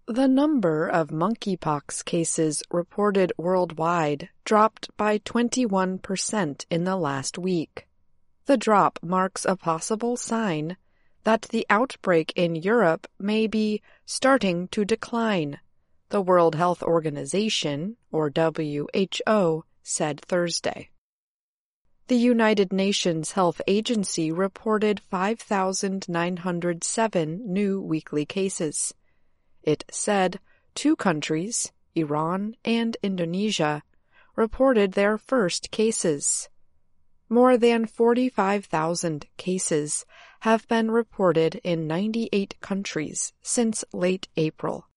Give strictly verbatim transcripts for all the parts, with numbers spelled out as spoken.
The number of monkeypox cases reported worldwide dropped by twenty-one percent in the last week. The drop marks a possible sign that the outbreak in Europe may be starting to decline, the World Health Organization, or W H O, said Thursday. The United Nations Health Agency reported five thousand nine hundred seven new weekly cases. It said two countries, Iran and Indonesia, reported their first cases. More than forty-five thousand cases have been reported in ninety-eight countries since late April.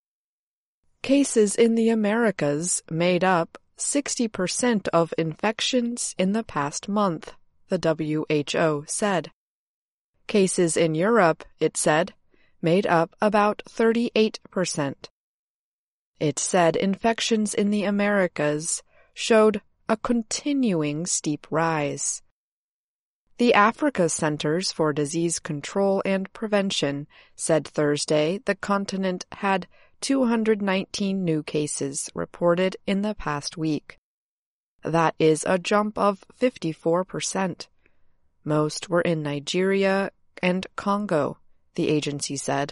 Cases in the Americas made up sixty percent of infections in the past month, the W H O said. Cases in Europe, it said, made up about thirty-eight percent. It said infections in the Americas showed a continuing steep rise. The Africa Centers for Disease Control and Prevention said Thursday the continent had two hundred nineteen new cases reported in the past week. That is a jump of fifty-four percent. Most were in Nigeria and Congo, the agency said.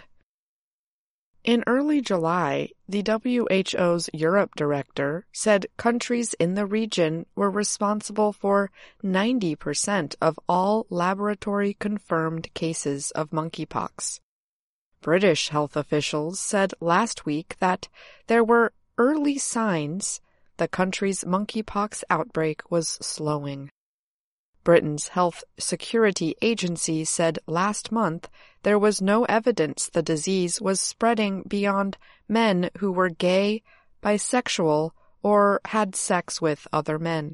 In early July, the W H O's Europe director said countries in the region were responsible for ninety percent of all laboratory-confirmed cases of monkeypox. British health officials said last week that there were early signs the country's monkeypox outbreak was slowing. Britain's Health Security Agency said last month there was no evidence the disease was spreading beyond men who were gay, bisexual, or had sex with other men.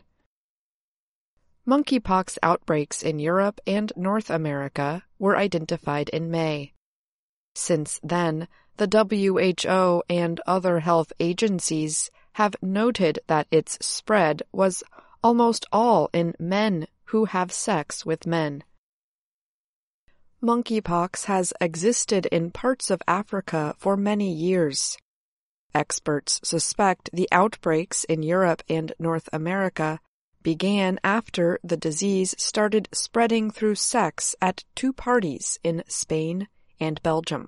Monkeypox outbreaks in Europe and North America were identified in May. Since then, the W H O and other health agencies have noted that its spread was almost all in men who have sex with men. Monkeypox has existed in parts of Africa for many years. Experts suspect the outbreaks in Europe and North America began after the disease started spreading through sex at two parties in Spain and Belgium.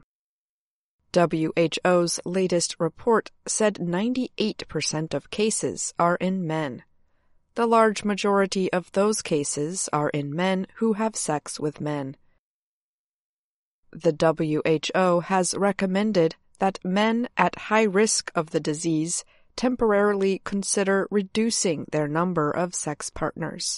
W H O's latest report said ninety-eight percent of cases are in men. The large majority of those cases are in men who have sex with men. The W H O has recommended that men at high risk of the disease temporarily consider reducing their number of sex partners.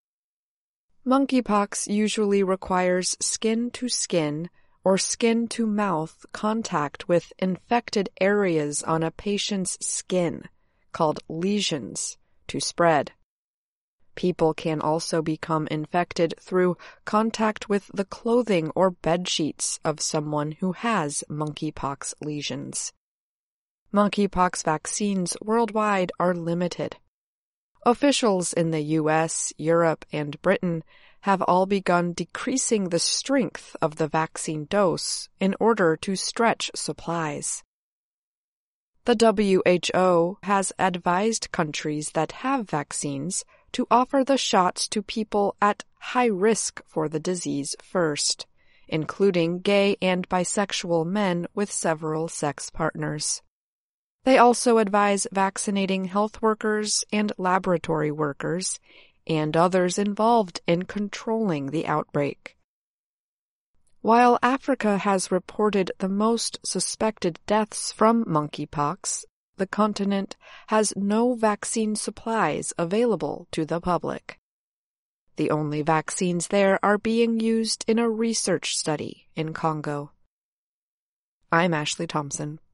Monkeypox usually requires skin-to-skin or skin-to-mouth contact with infected areas on a patient's skin, called lesions, to spread. People can also become infected through contact with the clothing or bedsheets of someone who has monkeypox lesions. Monkeypox vaccines worldwide are limited. Officials in the U S, Europe, and Britain have all begun decreasing the strength of the vaccine dose in order to stretch supplies. The W H O has advised countries that have vaccines to offer the shots to people at high risk for the disease first, including gay and bisexual men with several sex partners. They also advise vaccinating health workers and laboratory workers and others involved in controlling the outbreak. While Africa has reported the most suspected deaths from monkeypox, the continent has no vaccine supplies available to the public. The only vaccines there are being used in a research study in Congo. I'm Ashley Thompson.